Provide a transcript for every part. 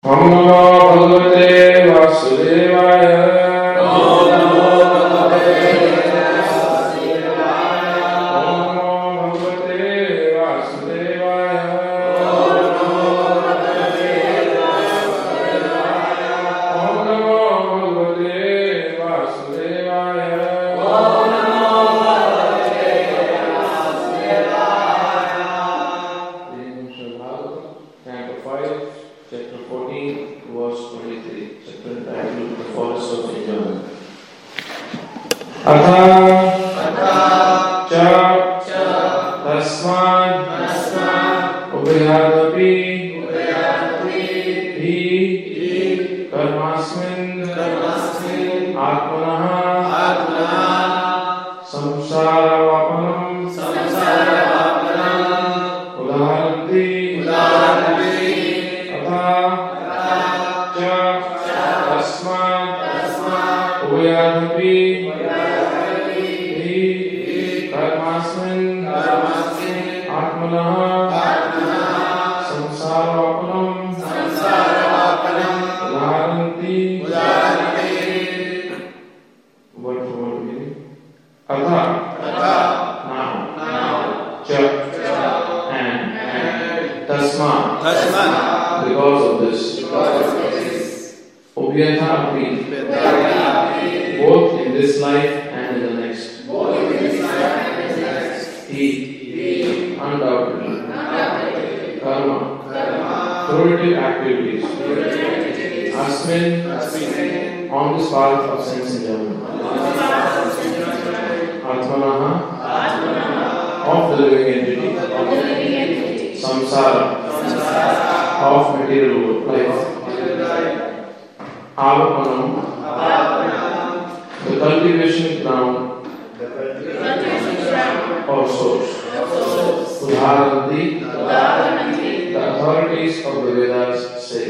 Om Namo Bhagavate Vasudevaya. Om Namo Bhagavate Vasudevaya. Om Namo Bhagavate Vasudevaya. Om Namo Bhagavate Vasudevaya. Om Namo Bhagavate Vasudevaya. Om Namo Bhagavate Vasudevaya. Reading from Bhagavatam, Canto 5, Chapter 14, verse 23. Chapter entitled The Forest of Enjoyment. Atha cha tasmad ubhyadapi hi karmasmin atmanah samsaravapanam udaharanti atha cha tasmad ubhyadapi hi karmasmin atmanah samsaravapanam udaharanti. Word for word meaning. Atha, now, cha, and, tasma, because of this, ubhyadapi, both in this life and in the next. He, undoubtedly, karma, fruitive activities, asmin, on this path of sense enjoyment, atmanaha, of the living entity, samsara, of material life, avapanam, the cultivation ground or source, udharanti, the authorities of the Vedas say.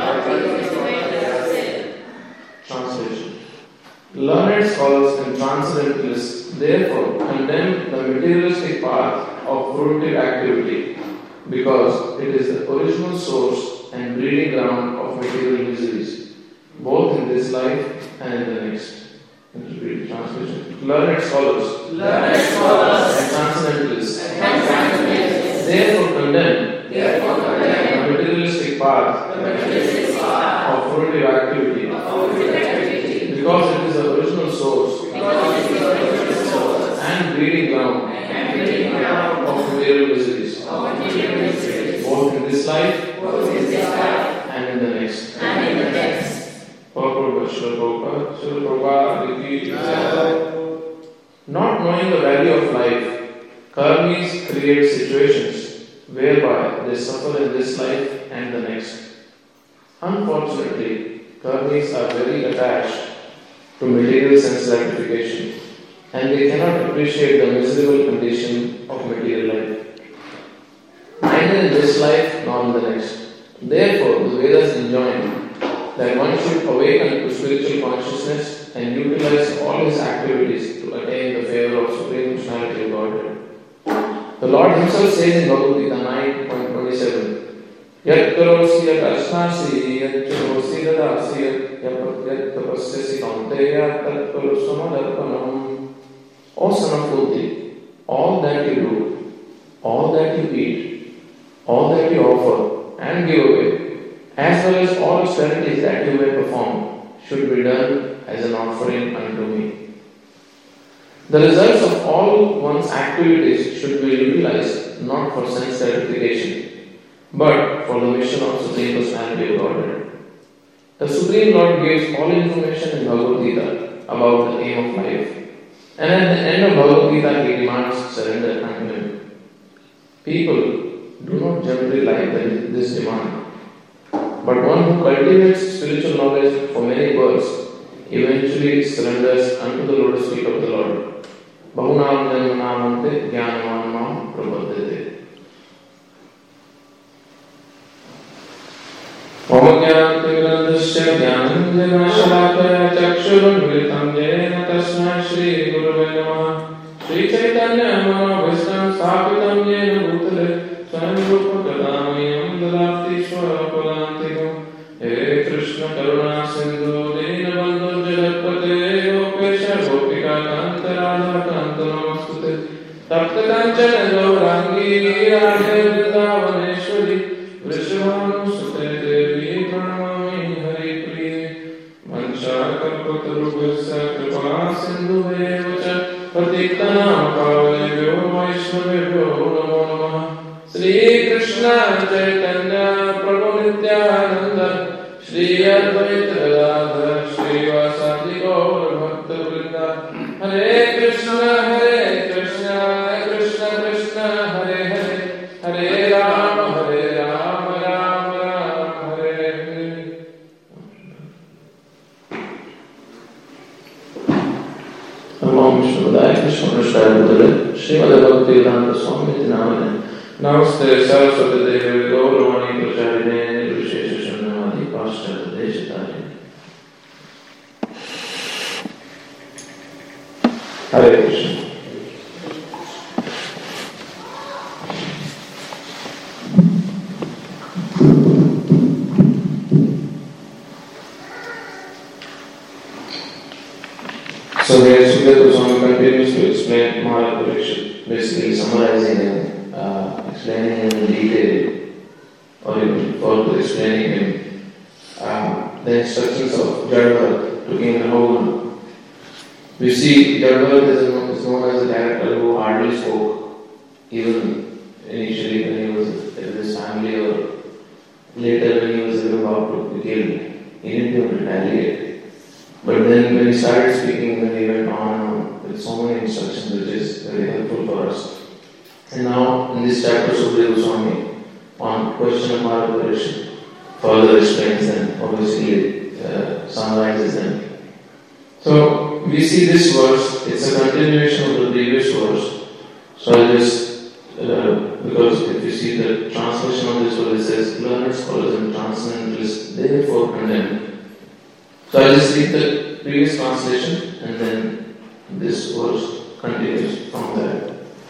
Translation. Learned scholars and transcendentalists therefore condemn the materialistic path of fruitive activity because it is the original source and breeding ground of material miseries, both in this life and in the next. Translation. Learned scholars and transcendentalists therefore condemn the materialistic path of fruitive activity because it is the original source and breeding ground of material miseries, both in this life and in the next. Purport by Srila Prabhupada. Not knowing the value of life, karmis create situations whereby they suffer in this life and the next. Unfortunately, karmis are very attached to material sense gratification and they cannot appreciate the miserable condition of material life, neither in this life nor in the next. Therefore, the Vedas enjoin that one should awaken to spiritual consciousness and utilize all his activities to attain the favor of Supreme Personality of Godhead. The Lord Himself says in Bhagavad Gita 9.27, Yat karosi yat ashnasi yat charosi dadasi yat tapasyasi kaunteya tat karosamadapanam. O son of Kuti, all that you do, all that you eat, all that you offer and give away, as well as all austerities that you may perform, should be done as an offering unto me. The results of all one's activities should be utilized not for sense gratification, but for the mission of Supreme Personality of Godhead. The Supreme Lord gives all information in Bhagavad Gita about the aim of life, and at the end of Bhagavad Gita he demands surrender unto Him. People do not generally like this demand, but one who cultivates spiritual knowledge for many births eventually surrenders unto the lotus feet of the Lord. Bahunam janmanamante jnanamanam prabhaddhate. Om jnanatirandasya jnananjanashalakaya chakshurunmilitam yena tasmai Shri Gurave Namaha. Shri Chaitanya Mahavistam Sthapitam Yena Bhutale Swayam Rupa Kadamyam Dadati Swara Palantikam Radhe Vrindavaneshwari वृषभानुसुते देवी प्रणमामि हरिप्रिये वंशाकल्पतरुभ्यश्च कृपा सिन्धुभ्येव च पतितानां पावनेभ्यो वैष्णवेभ्यो नमो नमः। श्रीकृष्ण चैतन्य प्रभु नित्यानंद श्री अद्वैत गदाधर श्रीवासादि गौर भक्तवृंद हरे Krishna Krishna Krishna Hare Hare Hare Ram Ram Ram Hare Hare. Om Shivadaya Krishna Prasthaya Bhutale Srimad Bhaktivedanta Swami Namane Namaste Saraswati Devi Gauravani Pracharine Nirvishesha Shanamadi Paschata Deshatari. Hare Krishna. So here Sukadeva Goswami continues to explain Maharaj Parikshit, basically summarizing and explaining in detail, or even further explaining in the instructions of Jadavarat to King Rahul. We see Jadavarat is known as a character who hardly spoke, even initially when he was with his family, or later when he was about to be killed. He didn't even retaliate. But then when he started speaking, then he went on and on with so many instructions, which is very helpful for us. And now in this chapter, Sukadeva Goswami on question of Maharaj Parikshit further explains them, obviously summarizes them. So we see this verse, it's a continuation of the previous verse. So I'll just, because if you see the translation of this verse, it says, learned scholars and transcendentalists therefore condemn. So I'll just read the previous translation and then this verse continues from there.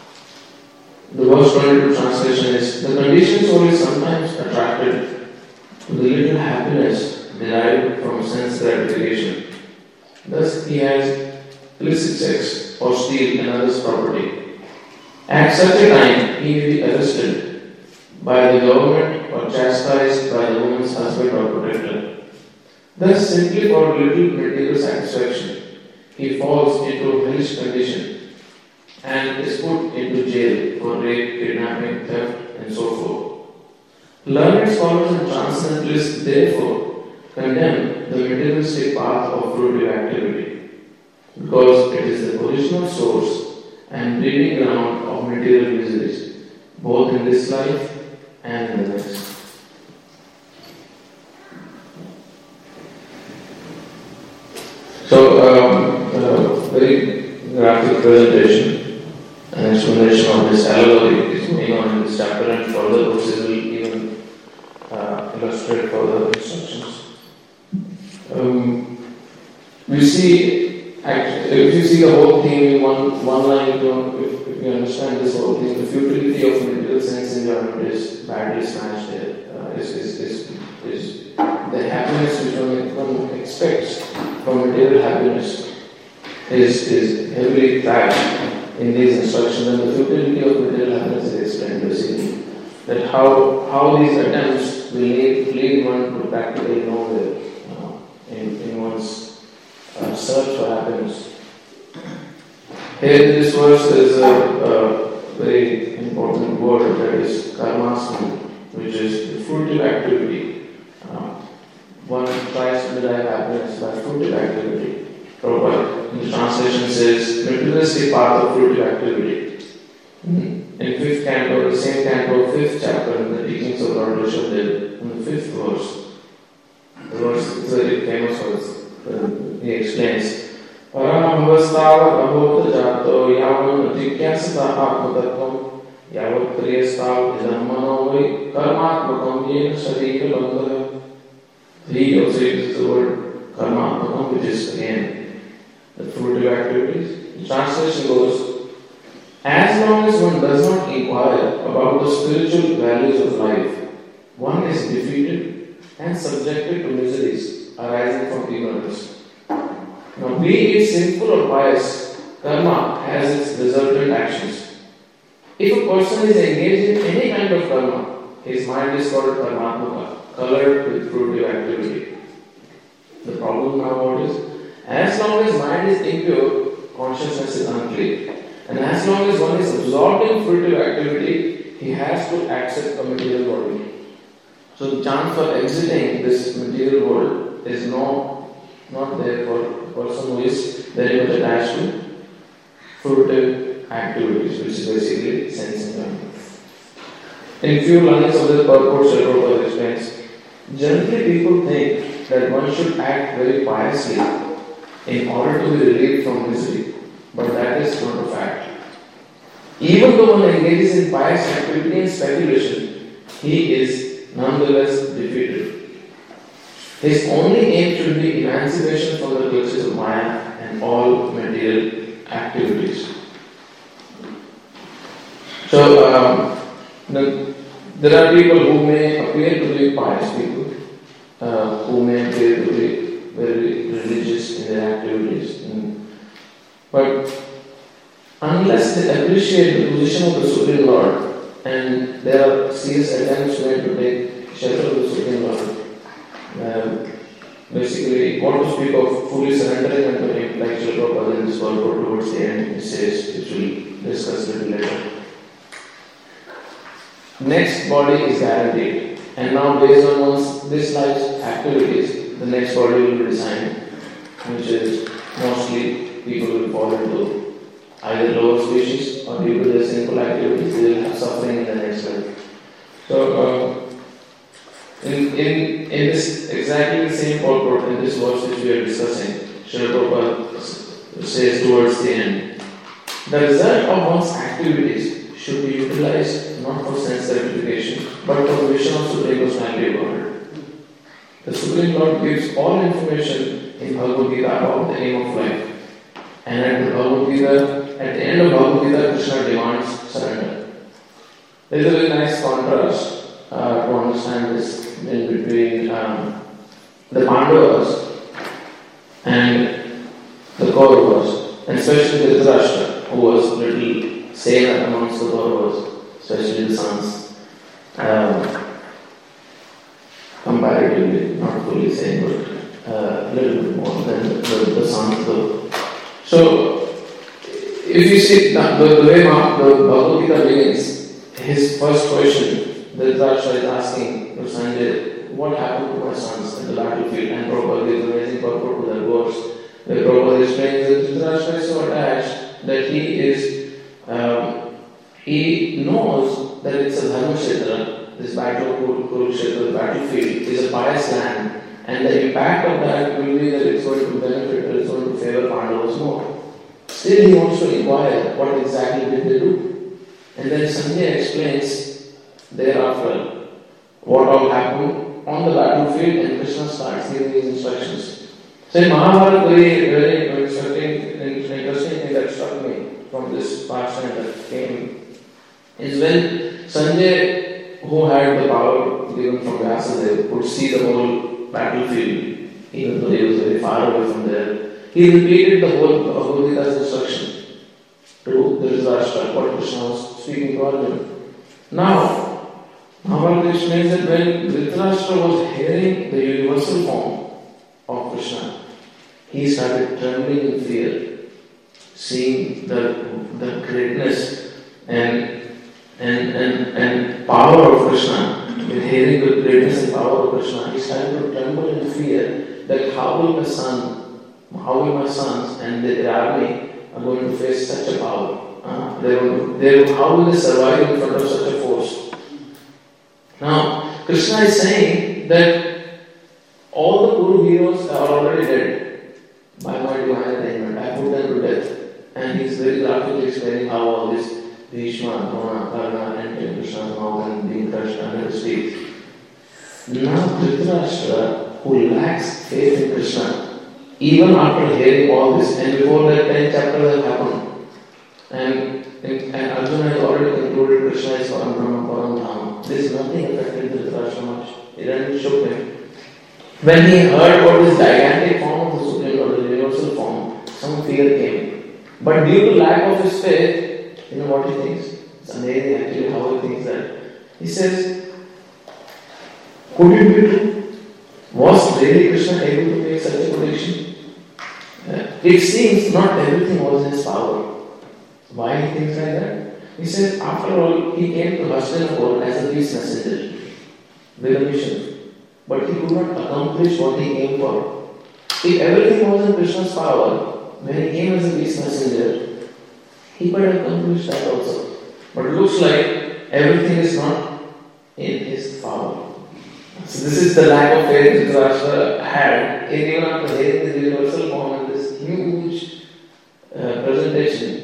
The verse 22 translation is, the conditioned soul is sometimes attracted to the little happiness derived from sense gratification. Thus he has illicit sex or steal another's property. At such a time he may be arrested by the government or chastised by the woman's husband or protector. Thus, simply for little material satisfaction, he falls into a hellish condition and is put into jail for rape, kidnapping, theft, and so forth. Learned scholars and transcendentalists therefore condemn the materialistic path of fruitive activity, because it is the original source and breeding ground of material miseries, both in this life and in the next. So, very graphic presentation and explanation of this allegory is going on in this chapter, and further verses will even illustrate further instructions. We see, if you see the whole thing in one line, if you understand this whole thing, the futility of material sense enjoyment is badly smashed there. Is the happiness which one expects from material happiness is heavily tracked in these instructions, and the futility of material happiness is explained basically. That how these attempts will lead one to practically nowhere in one's search for happiness. Here this verse is a very important word, that is karmasmi, which is the fruitive activity. One tries to derive happiness by fruitive activity. Prabhupada in the translation says, materialistic path of fruitive activity. In 5th canto, the same canto, 5th chapter, in the teachings of Lord Rishabdev, in the 5th verse, the verse is very famous verse. He explains, Paramabhavastavat abhota jato yavan jigyasata atmatattvam yavat priyastav idammanoi karmatmakam yena sharika bandhava. He also uses the word karmatmakam, which is again the fruitive activities. The translation goes, as long as one does not inquire about the spiritual values of life, one is defeated and subjected to miseries arising from ignorance. Now, be it sinful or pious, karma has its resultant actions. If a person is engaged in any kind of karma, his mind is called karmatmaka, colored with fruitive activity. The problem now what is, as long as mind is impure, consciousness is unclear. And as long as one is absorbed in fruitive activity, he has to accept a material body. So the chance for exiting this material world is not there for a person who is very much attached to fruitive activities, which is basically sense enjoyment. In few lines of the purport, Sri Prabhupada explains, generally people think that one should act very piously in order to be relieved from misery, but that is not a fact. Even though one engages in pious activity and speculation, he is nonetheless defeated. His only aim should be emancipation from the clutches of Maya and all material activities. So, there are people who may appear to be pious people, who may appear to be very religious in their activities, but unless they appreciate the position of the Supreme Lord, and there are serious attempts made to take shelter of the Supreme Lord, basically, what to speak of fully surrendering unto Him, like Sri Prabhupada in this purport towards the end, he says, which we'll discuss a little later. Next body is guaranteed, and now based on this life's activities, the next body will be designed, which is mostly people will fall into either lower species or due to their sinful activities, they will have suffering in the next life. So, in this exactly the same purport in this verse which we are discussing, Srila Prabhupada says towards the end, the result of one's activities should be utilized not for sense gratification, but for the vision of Supreme Personality of Godhead. The Supreme Lord gives all information in Bhagavad Gita about the aim of life. And at the end of Bhagavad Gita, Krishna demands surrender. There is a very nice contrast to understand this between the Pandavas and the Kauravas, and especially Dhritarashtra, who was little saner amongst the Kauravas, especially the sons. Comparatively, not fully sane, but a little bit more than the sons though. So, if you see the way the Bhagavad Gita begins, his first question, Dhritarashtra is asking to Sanjay, what happened to my sons in the battlefield? And Prabhupada gives an amazing purport to that verse, where Prabhupada explains that Dhritarashtra is so attached that he knows that it's a Dharmakshetra, this battle of Kurukshetra, the battlefield, is a pious land, and the impact of that will be that it's going to benefit, or it's going to favor Pandavas more. Still, he wants to inquire what exactly did they do. And then Sanjay explains thereafter what all happened on the battlefield, and Krishna starts giving his instructions. So in Mahabharata, very interesting thing that struck me from this parsha that came is when Sanjay, who had the power given from Vyasadeva, could see the whole battlefield, even though he was very far away from there. He repeated the whole Bhagavad Gita's instruction to Dhritarashtra, what Krishna was speaking to Arjuna. Now, Mahabharata explains that when Dhritarashtra was hearing the universal form of Krishna, he started trembling in fear, seeing the greatness and power of Krishna. With hearing the greatness and power of Krishna, he started to tremble in fear that how will my sons and their army are going to face such a power? How will they survive in front of such a force? Now, Krishna is saying that all the Kuru heroes are already dead by my divine attainment. I put them to death. And he is very graphically explaining how all this Bhishma, Drona, Karna, and Krishna's mouth and being crushed under his feet. Now, Dhritarashtra, who lacks faith in Krishna, even after hearing all this, and before that 10 chapters have happened, and Arjuna has already concluded Krishna is Param Brahma, Param Dham. There is nothing affected Dhritarashtra much. It only shook him. When he heard what is gigantic form of the Supreme Lord, the universal form, some fear came. But due to lack of his faith, you know what he thinks? It's amazing actually how he thinks that. He says, could it be true? Was really Krishna able to make such a prediction? It seems not everything was in his power. Why he thinks like that? He says, after all, he came to Hastinapur as a peace messenger with a mission. But he could not accomplish what he came for. If everything was in Krishna's power, when he came as a peace messenger, he could have accomplished that also. But it looks like everything is not in his power. So this is the lack of faith Dhritarashtra had. Even after hearing the universal form and this huge presentation,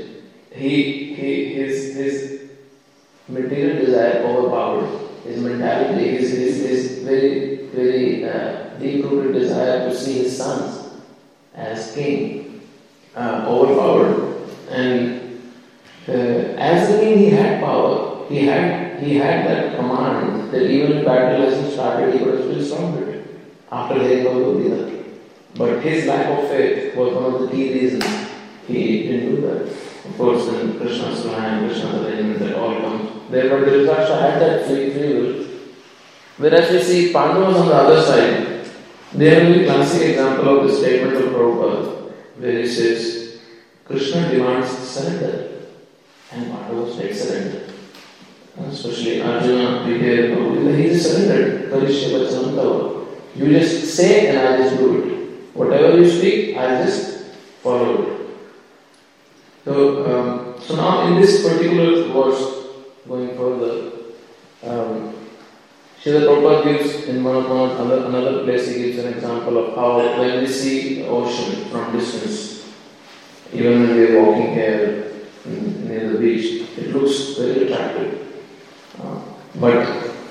his material desire overpowered. His mentality, his very, very deep-rooted desire to see his sons as king overpowered. And as the king, he had power. He had that command that even if battle hasn't started, he would have still stormed it after hearing Bhagavad Gita. But his lack of faith was one of the key reasons he didn't do that. Of course, then Krishna's plan, Krishna's arrangement, that all comes there. But Dhritarashtra had that free will. Whereas we see Pandavas on the other side, they are a very classic example of the statement of Prabhupada, where he says, Krishna demands surrender, and Pandavas take surrender. Especially Arjuna, we hear Prabhupada, he just surrendered. Karishya Vachanam Tava. You just say and I just do it. Whatever you speak, I just follow it. So now in this particular verse, going further, Srila Prabhupada gives in another place, he gives an example of how when we see the ocean from distance, even when we are walking here near the beach, it looks very attractive. But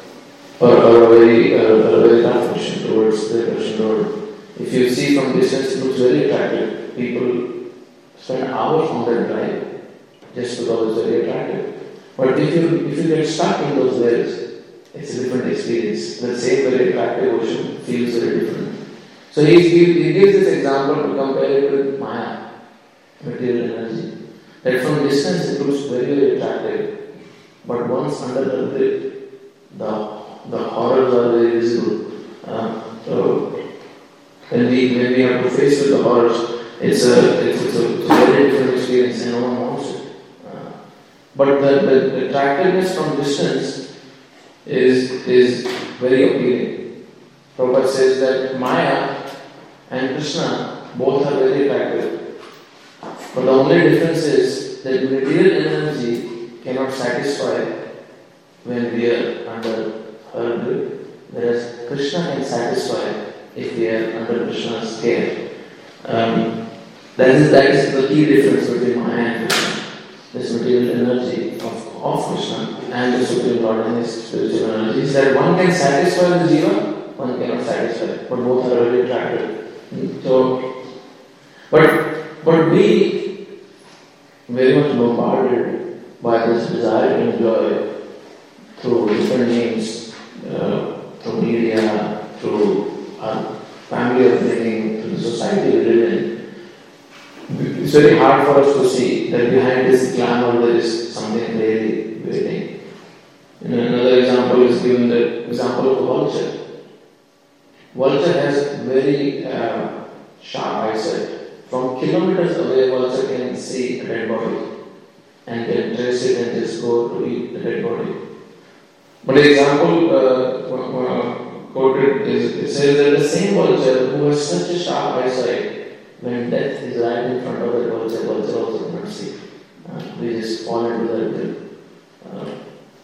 a very tough ocean towards the ocean road. If you see from distance, it looks very attractive. People spend hours on that drive just because it's very attractive. But if you get stuck in those waves, it's a different experience. The same very attractive ocean feels very different. So he gives this example to compare it with Maya, material energy. That from distance it looks very, very attractive. But once under the grip, the horrors are very visible. So when we have to face with the horrors, it's a very different experience and no one wants it. But the attractiveness from distance is very appealing. Prabhupada says that Maya and Krishna both are very attractive. But the only difference is that material energy cannot satisfy when we are under her grip, whereas Krishna can satisfy if we are under Krishna's care. That is the key difference between Maya and Krishna. This material energy of Krishna and the Supreme Lord and his spiritual energy is that one can satisfy the jiva, one cannot satisfy, but both are very attractive. So, but we very much bombarded by this desire to enjoy through different means, through media, through our family upbringing, through the society we live in. It's very hard for us to see that behind this glamour there is something really waiting. Another example is given the example of the vulture. Vulture has very sharp eyesight. From kilometers away, vulture can see a dead body and can trace it and just go to eat the dead body. But the example quoted is, it says that the same vulture who has such a sharp eyesight, when death is right in front of the vulture also cannot see. We just fall into that.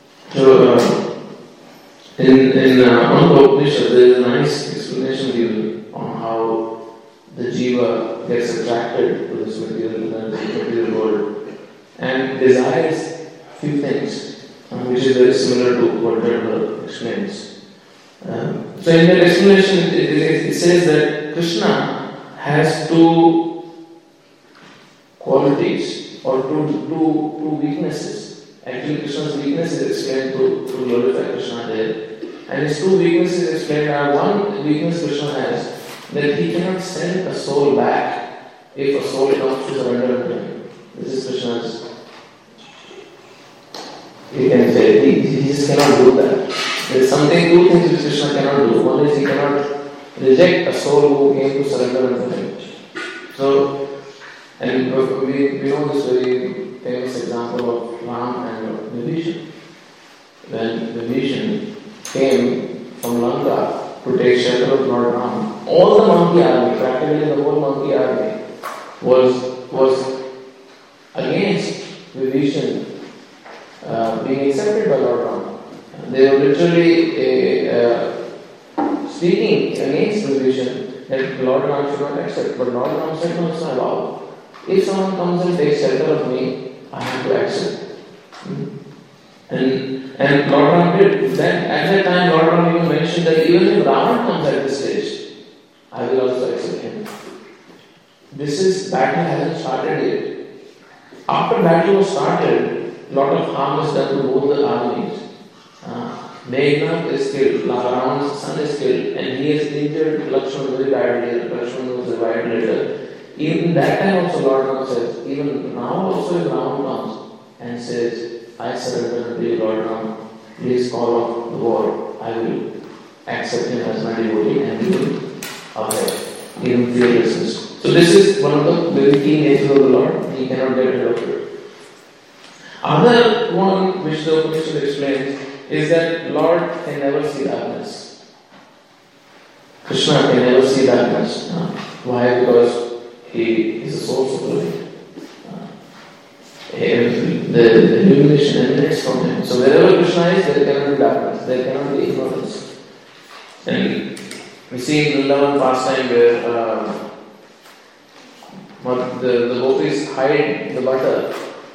In one of the Upanishads, there is a nice explanation given on how the jiva gets attracted to this material energy, material world, and desires few things, which is very similar to what Dhritarashtra explains. So in that explanation, it says that Krishna has two qualities or two weaknesses. Actually, Krishna's weakness is explained to glorify Krishna there. And his two weaknesses explained are, one weakness Krishna has, that he cannot send a soul back if a soul comes to surrender to him. This is Krishna's You can say he just cannot do that. There is something, two things which Krishna cannot do. One is he cannot reject a soul who came to surrender unto him. So, and we know this very famous example of Ram and Vibhishan. When Vibhishan came from Lanka to take shelter of Lord Ram, all the monkey army, practically the whole monkey army, was against Vibhishan being accepted by Lord Ram. They were literally speaking against Vibhishan that Lord Ram should not accept. But Lord Ram said, no, it's not allowed. If someone comes and takes shelter of me, I have to accept. And Lord Ram did. Then at that time Lord Ram even mentioned that even if Ravan comes at this stage, I will also accept him. Battle hasn't started yet. After battle was started, a lot of harm is done to both the armies. Meghnad is killed, Ravan's son is killed, and he has injured Lakshman very badly. Lakshman was revived later. Even that time also Lord Ram says, even now also if Ravan comes and says, I surrender to you Lord Ram, please call off the war, I will accept him as my devotee and he will upright, give him fearlessness. So this is one of the very key natures of the Lord, he cannot get rid of it. Another one which the Upanishad explains is that Lord can never see darkness. Krishna can never see darkness. Why? Because he is the source of the light. The illumination emanates from him. So wherever Krishna is, there cannot be darkness, there cannot be ignorance. And we see in Vrindavan pastime where the gopis hide the butter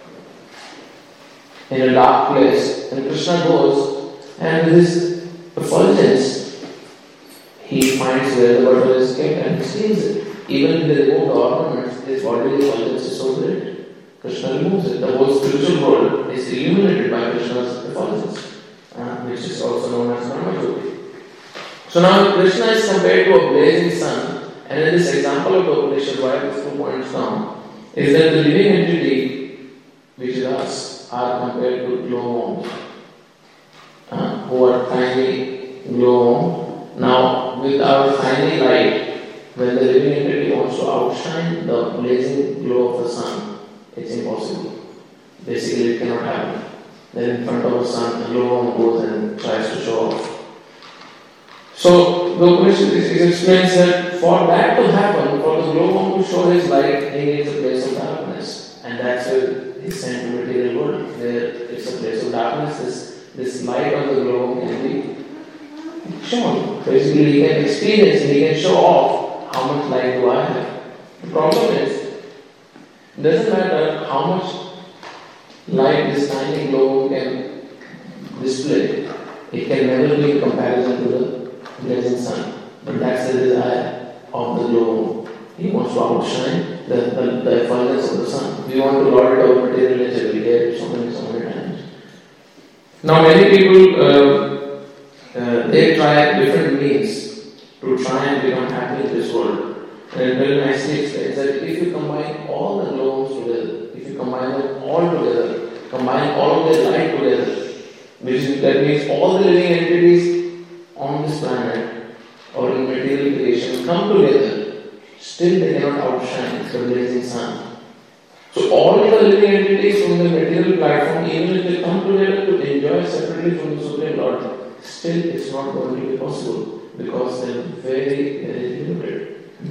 in a dark place, and Krishna goes and with his effulgence he finds where the butter is kept and he steals it. Even if they remove the ornaments, his bodily effulgence is so great. Krishna removes it. The whole spiritual world is illuminated by Krishna's effulgence, which is also known as Brahma-jyoti. So now Krishna is compared to a blazing sun, and in this example of the Upanishad, why these 2 points down, is that the living entity, which is us, are compared to glowworms, who are tiny glowworm. Now, with our tiny light, when the living entity wants to outshine the blazing glow of the sun, it's impossible. Basically, it cannot happen. Then in front of the sun, the glowworm goes and tries to show off. So, the Upanishad explains that for that to happen, for the glowworm to show his light, he needs a place of darkness. And that's where he's sent to material world, where it's a place of darkness. This light of the glowworm can be shown. Basically, he can experience, he can show off how much light do I have. The problem is, it doesn't matter how much light this tiny glowworm can display, it can never be in comparison to the blazing sun. But that's the desire of the glowworm. He wants to outshine the effulgence of the sun. We want to lord it over material nature. We get it so many times. Now many people they try different means to try and become happy in this world. And very nicely explains that if you combine all the glowworms together, if you combine them all together, combine all of their light together, that means all the living entities on this planet or in material creation come together, still they cannot outshine the blazing sun. So all the living entities from the material platform, even if they come together to enjoy separately from the Supreme Lord, still it's not going to be possible because they are very, very limited.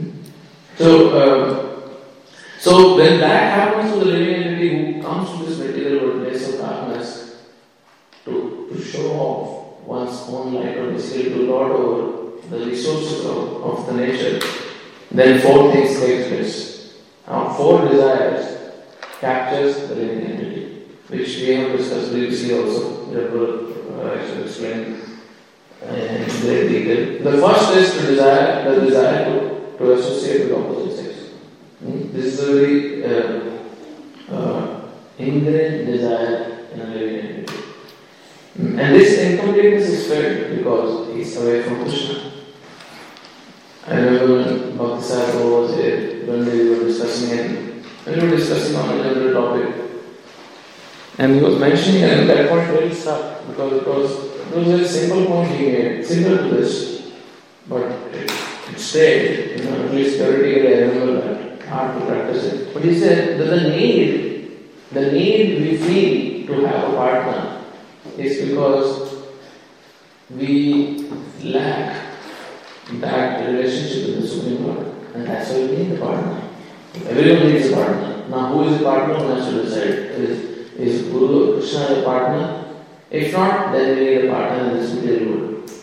So when that happens to the living entity who comes to this material world, place of darkness, to show off one's own light or basically to lord over the resources of the nature, then 4 things take place. Now 4 desires captures the living entity, which we have discussed previously also. I should explain in great detail. The first is the desire to associate with opposite sex. This is a very ingrained desire in a living entity. And this incompleteness is felt because he is away from Krishna. I remember when Bhaktisarma was here, when we were discussing on a general topic, And he was mentioning, and at that point really stuck because it was a very simple point he made, similar to this, but it stayed, at least theoretically I remember that, hard to practice it. But he said that the need we feel to have a partner is because we lack that relationship with the Supreme Lord, and that's why we need a partner. Everyone needs a partner. Now, who is a partner? One has to decide. Is Guru or Krishna a partner? If not, then we need a partner in this material world.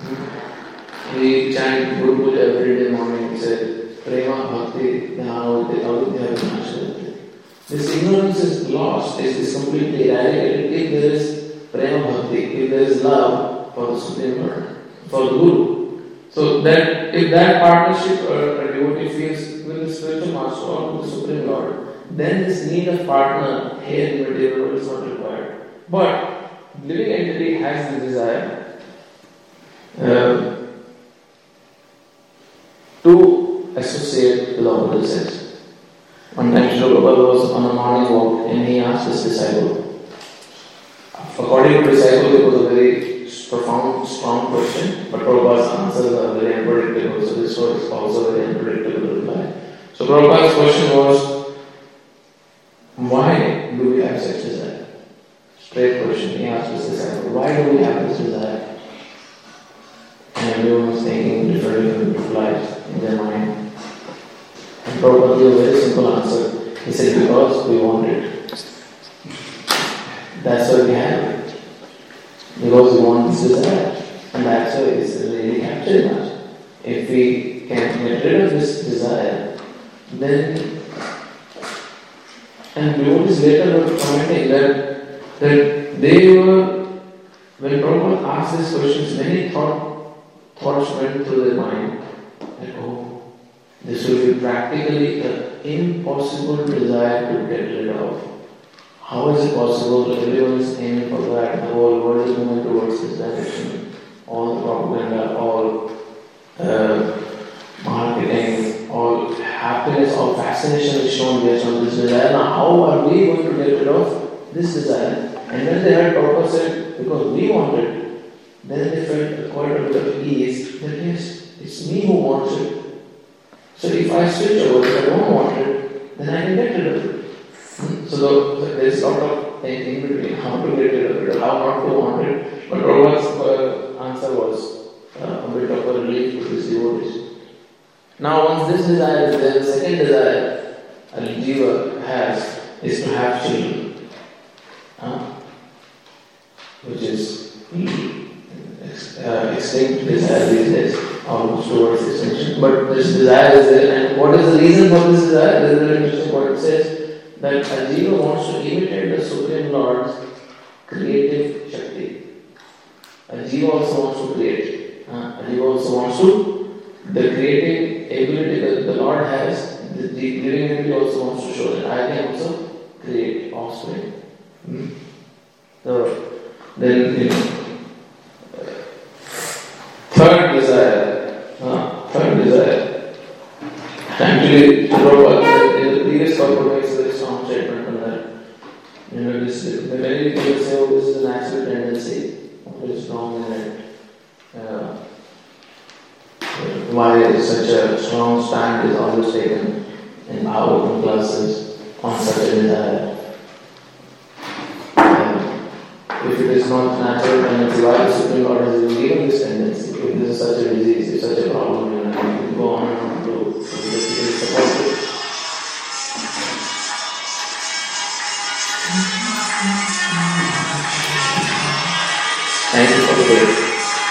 We chant Guru Puja every day morning. We say Prema Bhakti Avidya Vinasha. This ignorance is lost. It is completely eradicated if there is Prema Bhakti, if there is love for the Supreme Lord, for the Guru. So that if that partnership or a devotee feels with the spiritual master or with the Supreme Lord, then this need of partner here in the material world is not required. But living entity has the desire to associate with the opposite sex. One time Srila Prabhupada was on a morning walk and he asked his disciple. According to disciple, it was a very profound, strong question, but Prabhupada's answers are very unpredictable, so this was also very unpredictable reply. So Prabhupada's question was, why do we have such desire? Straight question. He asked his disciple, why do we have this desire? And everyone was thinking different replies in their mind. And Prabhupada gave a very simple answer. He said, because we want it. That's why we have it. Because we want this desire. And that's why it's really capturing us. If we can get rid of this desire, then and devotees later were commenting that they were, when Prabhupada asked these questions, many thoughts went through their mind. Like, this will be practically an impossible desire to get rid of. How is it possible that everyone is aiming for that? The whole world is moving towards this direction. All the propaganda, all marketing, all happiness, all fascination is shown based on this desire. Now, how are we going to get rid of this desire? And when they heard Prabhupada said, because we want it, then they felt quite a bit of ease that yes, it's me who wants it. So if I switch over, if I don't want it, then I can get rid of it. So there's a lot of in between how to get rid of it, how not to want it. But Prabhupada's answer was a bit of a relief to his devotees. Now, once this desire is there, the second desire a jiva has is to have children, which is extinct desire these days, almost towards extinction. But this desire is there, and what is the reason for this desire? This is very interesting what it says, that a jiva wants to imitate the Supreme Lord's creative Shakti. A jiva also wants to create. A jiva also wants to, the creating ability that the Lord has, the living entity also wants to show that I can also create offspring. So, then, third desire. Actually, Prabhupada, in the previous talk, makes a very strong statement on that. Many people say, this is a natural tendency. What is wrong in it? Why such a strong stand is always taken in Bhagavatam classes on such a desire. If it is not natural tendency, why the Supreme Lord has even given this tendency? If this is such a disease, if such a problem, you can go on and on to basically support it. Thank you for the day.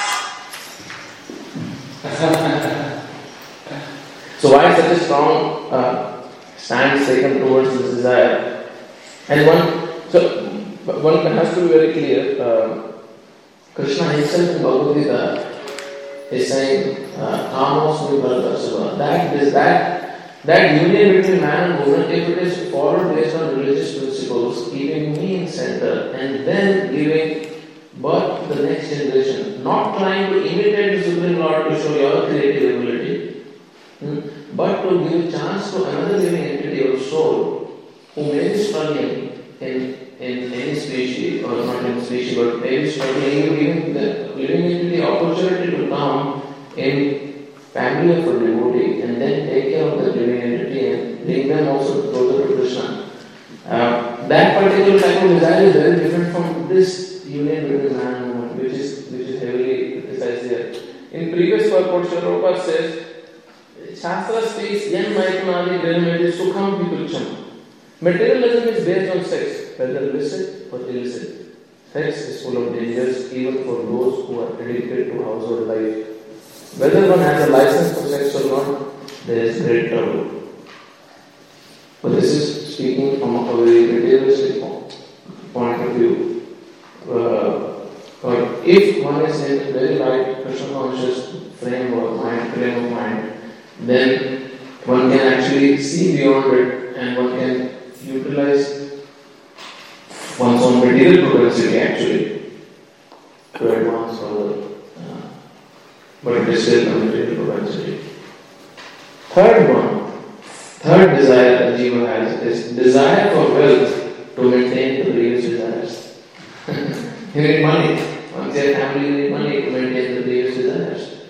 So why such a strong stance taken towards this desire? And one has to be very clear. Krishna himself in Bhagavad Gita is saying, "Kamosmi Bharatashava." That union between man and woman, if it is followed based on religious principles, keeping me in center, and then giving birth to the next generation, not trying to imitate the Supreme Lord to show your creative ability, but to give chance to another living entity or soul who may be struggling in in any species, or not in species, but maybe struggling, living into the opportunity to come in family of a devotee and then take care of the living entity and bring them also closer to Krishna. That particular type of desire is very different from this union between man and woman, which is heavily criticized here. In previous purport, Srila Prabhupada says, Shastra speaks, yen maitunadi granimati sukham vipucham. Materialism is based on sex, whether illicit or illicit. Sex is full of dangers even for those who are addicted to household life. Whether one has a license for sex or not, there is great trouble. But this is speaking from a very materialistic point of view. Or if one is in a very right Krishna conscious frame of mind, then one can actually see beyond it and one can utilize one's own material propensity actually to advance further. But it is still a material propensity. Third desire that Jiva has is desire for wealth to maintain the previous desires. You need money. Once you have family, you need money to maintain the previous desires.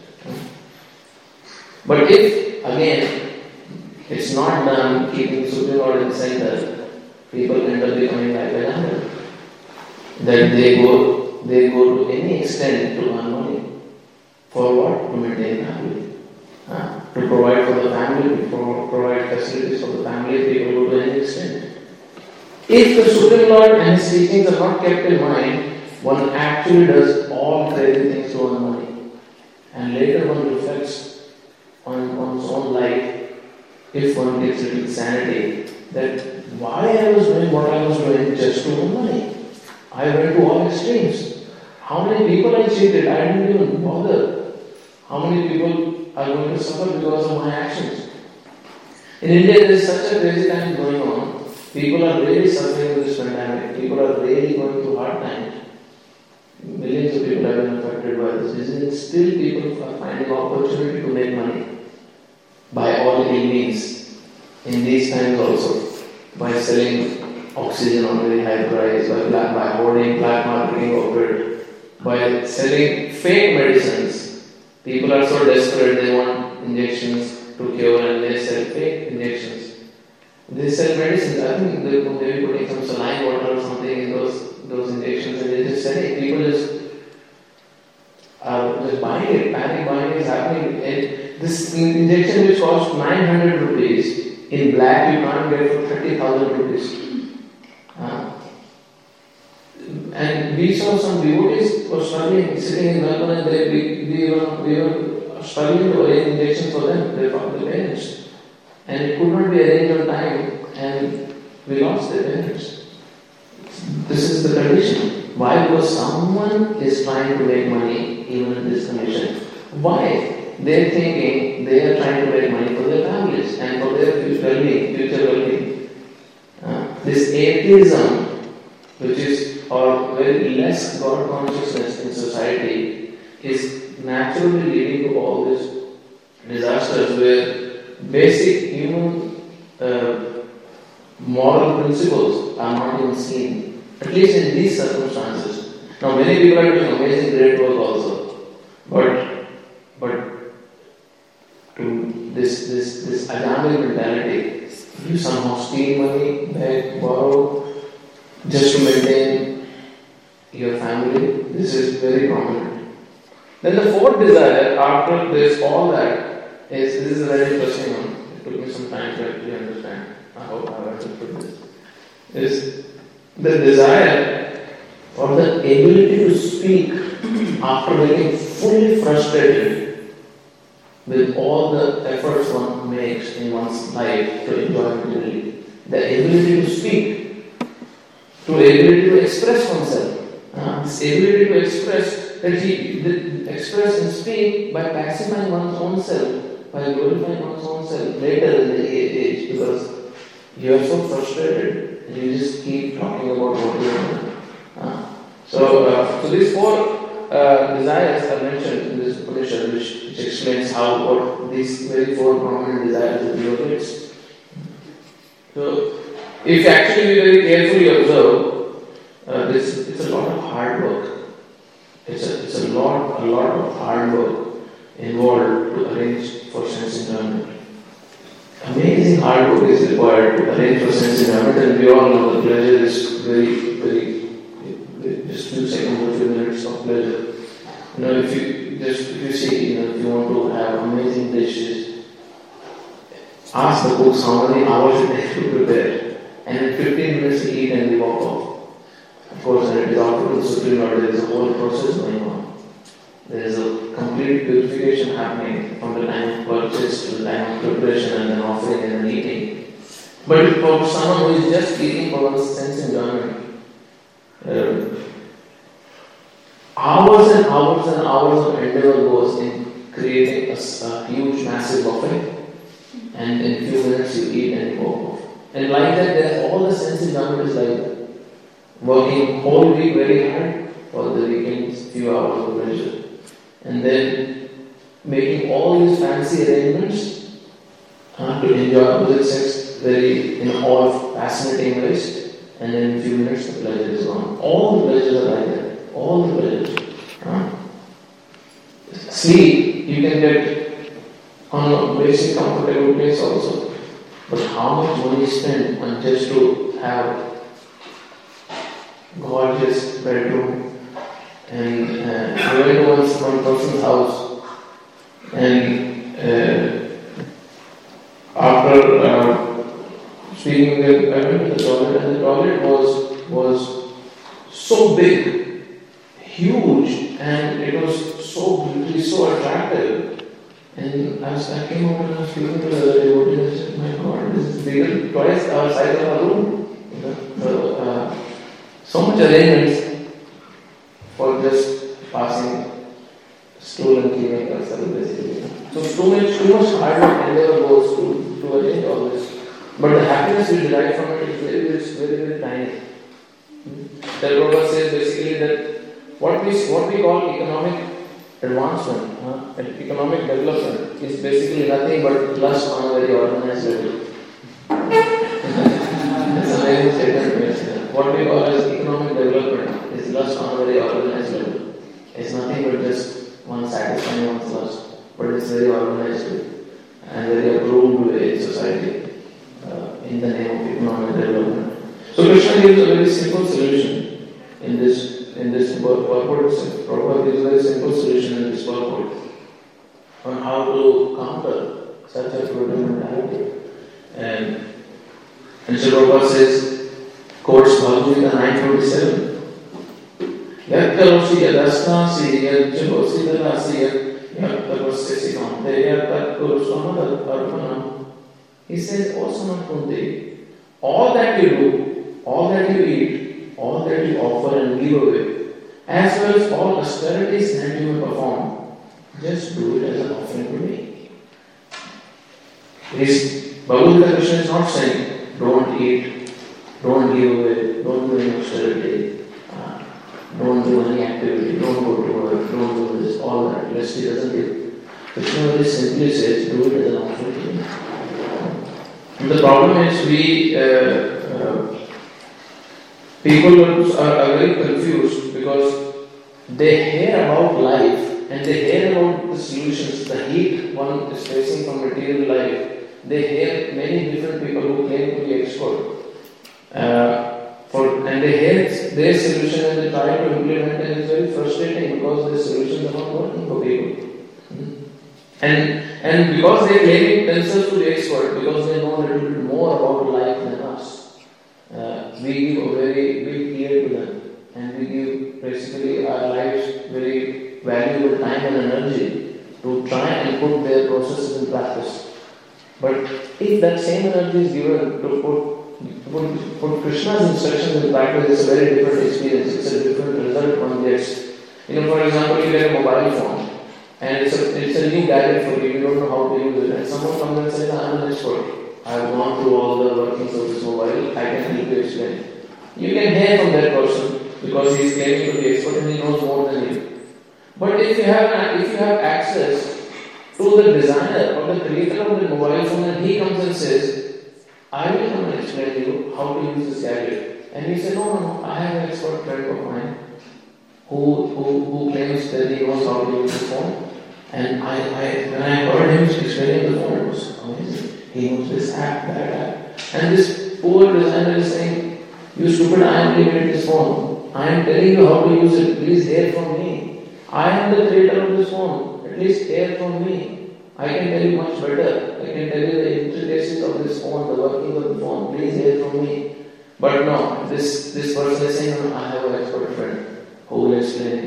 But if, again, it's not done keeping the Supreme Lord in the center, people end up becoming like Vedanta. That they go to any extent to earn money. For what? To maintain family. To provide for the family, to provide facilities for the family, people go to any extent. If the Supreme Lord and His teachings are not kept in mind, one actually does all crazy things to earn money. And later one reflects on one's own life, if one gets a little sanity, that why I was doing what I was doing just to earn money. I went to all extremes. How many people I cheated? I didn't even bother. How many people are going to suffer because of my actions? In India, there is such a crazy time going on. People are really suffering with this pandemic. People are really going through hard times. Millions of people have been affected by this disease. Still, people are finding opportunity to make money by all ill means. In these times also, by selling oxygen on very high price, by hoarding, black marketing of it, by selling fake medicines. People are so desperate, they want injections to cure and they sell fake injections. They sell medicines. I think they may be putting some saline water or something in those injections and they just sell it. People are just buying it. Panic buying is happening. And this injection which costs 900 rupees, in black you can't get for 30,000 rupees. And we saw some devotees were struggling, sitting in Melbourne, and we were struggling to arrange injections for them, their parents. And it could not be arranged on time, and we lost their parents. This is the condition. Why? Because someone is trying to make money even in this condition. Why? They're thinking they are trying to make money for their families and for their future well-being. This atheism, which is or very less God consciousness in society, is naturally leading to all these disasters where basic human moral principles are not even seen, at least in these circumstances. Now, many people are doing amazing great work also, but to this Adamic mentality, you somehow steal money, beg, borrow, just to maintain your family. This is very prominent. Then the fourth desire, after this, all that, this is a very interesting one. It took me some time to actually understand. I hope I understood this. Is the desire or the ability to speak after getting fully frustrated with all the efforts one makes in one's life to enjoy materially. The ability to speak, to the ability to express oneself. This ability to express and speak by pacifying one's own self, by glorifying one's own self later in the age, because you are so frustrated and you just keep talking about what you want. So these four desires are mentioned in this Upanishad, which explains what these very four prominent desires of the yogics. So, if actually we very carefully observe, it's a lot of hard work. It's a lot of hard work involved to arrange for sense enjoyment. Amazing hard work is required to arrange for sense enjoyment, and we all know the pleasure is very just few seconds or few minutes of pleasure. If you see, if you want to have amazing dishes, ask the cooks how many hours it takes to prepare, and in 15 minutes to eat and we walk off. Of course, when it is offered to the Supreme Lord, there is a whole process going on. There is a complete purification happening from the time of purchase to the time of preparation and then offering and then eating. But for someone who is just eating for one's sense enjoyment, hours and hours and hours of endeavor goes in creating a huge, massive buffet, and in few minutes you eat and you go off. And like that, all the sense enjoyment is like that. Working whole week very hard for the weekends, few hours of pleasure, and then making all these fancy arrangements to enjoy opposite sex in all fascinating ways, and then in a few minutes the pleasure is gone. All the pleasures are like that. All the pleasures. Sleep you can get on a basic comfortable place also, but how much money spent on just to have gorgeous bedroom, and I went to one person's house, and after speaking with, I went to the toilet, and the toilet was so big, huge, and it was so beautifully, so attractive. And as I came over and I was speaking to the devotee, I said, "My God, this is bigger, twice our size of our room." So much arrangements for just passing stool and cleaning ourselves basically. So too much hard work endeavor goes to arrange all this. But the happiness we derive from it is very tiny. The Prabhupada says basically that what we call economic advancement, economic development is basically nothing but lust on a very organized level. That's a very statement. What we call as economic development is lust on a very organized level. It's nothing but just one satisfying one's lust, but it's very organized and very approved way in society in the name of economic development. So Krishna gives a very simple solution in this purport. Prabhupada gives a very simple solution in this purport on how to counter such a prudent mentality. And Sri Prabhupada says, quotes Bhagavad Gita 9:27. Yat karosi yadastasi yat javosi dalasi yat tapasyasi kante yat tat kurusvama arpanam. He says, O son of Kunti, all that you do, all that you eat, all that you offer and give away, as well as all austerities that you may perform, just do it as an offering to me. Bhagavad Gita Krishna is not saying, don't eat, don't give away, don't do any austerity, don't do any activity, don't go to work, don't do this, all that. Lest he doesn't give. Krishna very simply says, do it as an offering to me. And the problem is people are very confused because they hear about life and they hear about the solutions, the heat one is facing from material life. They hear many different people who claim to be expert. And they hear their solution and they try to implement, and it's very frustrating because their solutions are not working for people. And because they claim themselves to be expert, because they know a little bit more about life than us, we give a very big ear to them, and we give basically our lives very valuable time and energy to try and put their processes in practice. But if that same energy is given to put Krishna's instructions in practice, it's a very different experience. It's a different result one gets. For example, you get a mobile phone, and it's a new gadget for you. You don't know how to use it, and someone comes and says, "I'm an expert. I've gone through all the workings of this mobile. I can help you explain." You can hear from that person because he is claiming to be expert and he knows more than you. But if you have access to the designer or the creator of the mobile phone, and he comes and says, "I will come and explain to you how to use this gadget," And he said, no, I have an expert friend of mine who claims that he knows how to use the phone. And when I heard him explaining the phone, it was amazing. He knows this app, that app. And this poor designer is saying, you stupid, I am giving this phone. I am telling you how to use it. Please hear from me. I am the creator of this phone. At least hear from me. I can tell you much better. I can tell you the intricacies of this phone, the working of the phone. Please hear from me. But no, this person is saying, no, I have an expert friend who will explain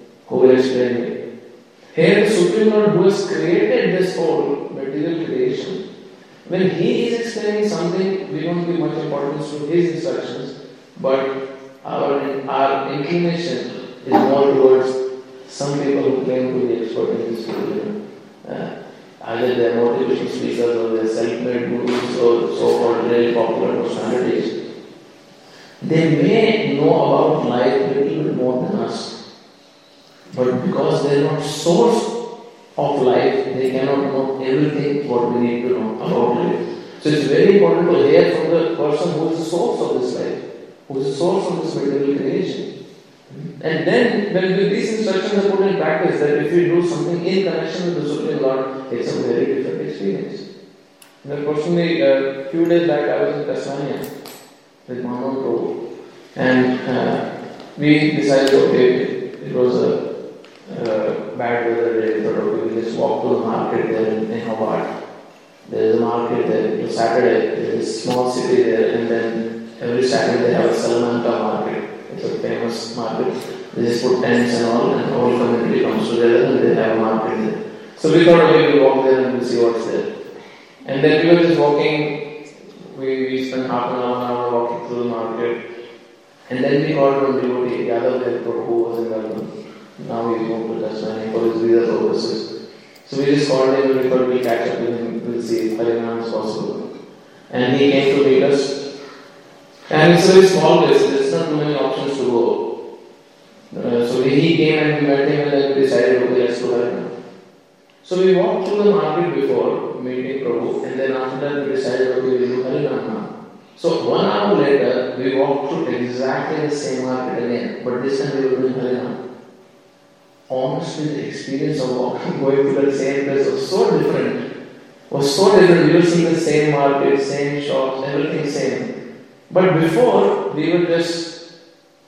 me. Here the Supreme Lord who has created this whole material creation, when he is explaining something, we don't give much importance to his instructions, but our inclination is more towards some people who claim to be expert in this field. Either they are motivational speakers or they are self-made gurus or so-called really popular personalities. They may know about life a little bit more than us, but because they are not source of life, they cannot know everything what we need to know about life. So it's very important to hear from the person who is the source of this life, who is the source of this material creation. And then when these instructions are put in practice, that if you do something in connection with the Supreme Lord, it's a very different experience. Personally, a few days back I was in Tasmania with Manon Prabhu, and we decided, okay, it was a bad weather day, but okay, we just walk to the market there in Hobart. There is a market there, it was Saturday, there is a small city there, and then every Saturday they have a Salamanca market. It's a famous market. They just put tents and all, and the whole community comes together and they have a market there. So we thought, okay, we'll walk there and we'll see what's there. And then we were just walking. We spent half an hour walking through the market. And then we called one devotee, Yadav Delpur, who was in Melbourne. Now he's moved to Tasmania for his visa purposes. So we just called him and we thought we'll catch up with him, we'll see if Harinam is possible. And he came to meet us. And it's a very small place, there's not too many options to go. So he came and we met him and then we decided, okay, let's go Harinam. So we walked through the market before meeting Prabhu, and then after that we decided, okay, we'll do Harinam now. So 1 hour later, we walked through exactly the same market again, but this time we were doing Harinam. Honestly, the experience of walking, going to the same place was so different. We were seeing the same market, same shops, everything same. But before, we were just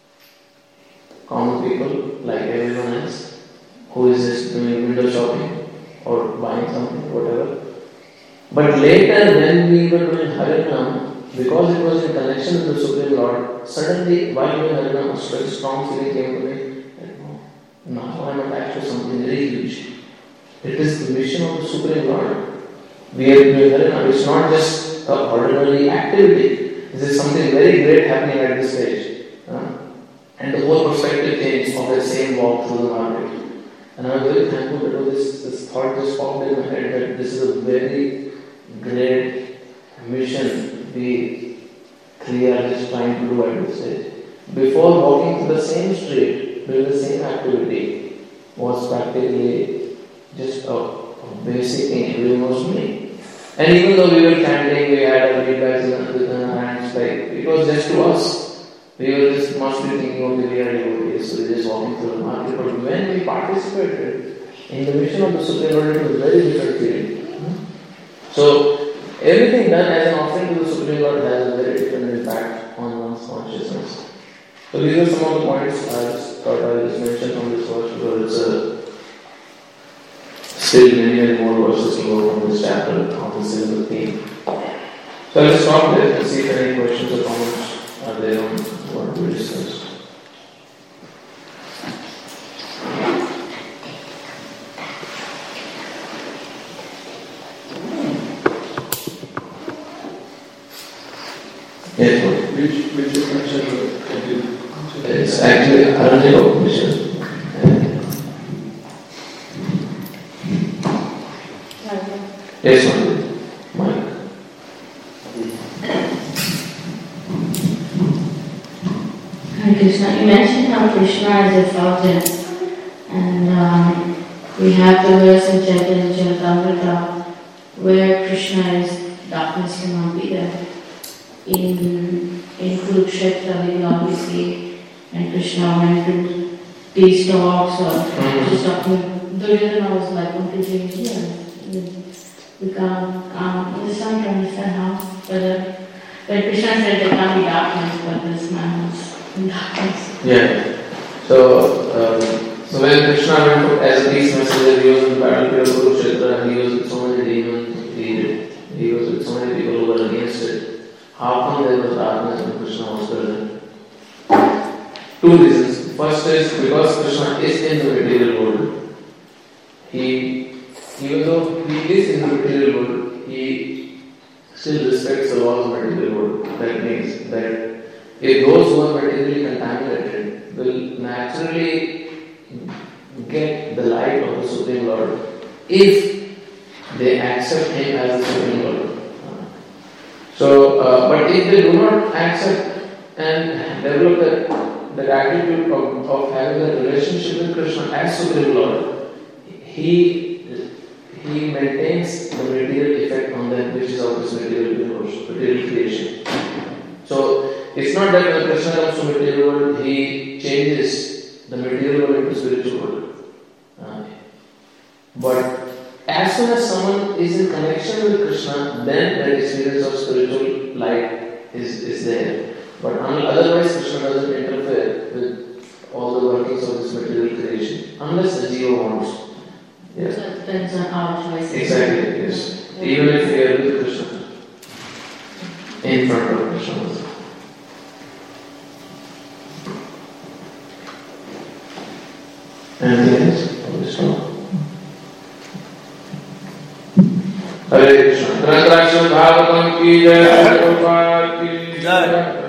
common people, like everyone else, who is just doing window shopping or buying something, whatever. But later, when we were doing Harinam, because it was in connection with the Supreme Lord, suddenly, while doing Harinam, a very strong feeling came to me. Now I am attached to something very huge. It is the mission of the Supreme Lord. We are doing Harinam. It's not just an ordinary activity. This is something very great happening at this stage. And the whole perspective change of the same walk through the market. And I am very thankful that this thought just popped in my head that this is a very great mission we three are just trying to do at this stage. Before walking through the same street, doing the same activity, was practically just a basic thing everyone was doing. And even though we were chanting, we had our feedbacks in our hands, like it was just to us. We were just mostly thinking, okay, we are devotees, so we are just walking through the market. But when we participated in the mission of the Supreme Lord, it was a very different feeling. So everything done as an offering to the Supreme Lord has a very different impact on one's consciousness. So these are some of the points I just thought I would just mention from this verse, because it's still many more verses to go from this chapter of the similar theme. So I'll stop there and see if any questions or comments are there on what we discussed. Yes, which Upanishad can you? It's actually Aranyaka Upanishad. Yes, Mike. Hare Krishna, you mentioned how Krishna is a fountain, and we have the verse in Chaitanya Charitamrita where Krishna is, darkness cannot be there. in Kurukshetra, we obviously, and Krishna went to these talks or just talking. Duryodhana was like completely here. We can't understand how, but when Krishna said there can't be darkness, but this man was in darkness. Yeah. So when Krishna went to, as a peace messenger, he was in the battlefield of Kurukshetra and he was with so many demons, he was with so many people who were against it. How come there was darkness when Krishna was present? Two reasons. First is because Krishna is in the material world. Even though he is in the material world, he still respects the laws of the material world. That means that if those who are materially contaminated will naturally get the light of the Supreme Lord if they accept Him as the Supreme Lord. But if they do not accept and develop that attitude of having a relationship with Krishna as Supreme Lord, He maintains the material effect on them, which is of this material universe, material creation. So it's not that when Krishna comes to material world, he changes the material world into spiritual world. But as soon as someone is in connection with Krishna, then that experience of spiritual light is there. But otherwise, Krishna doesn't interfere with all the workings of this material creation, unless the jiva wants. Yeah. So it depends on our choices. Exactly, yes. Even if we are with Krishna, in front of Krishna. Anything else? Hare Krishna. Krishna Bhagavatam ki jai, Prabhupada ki jai.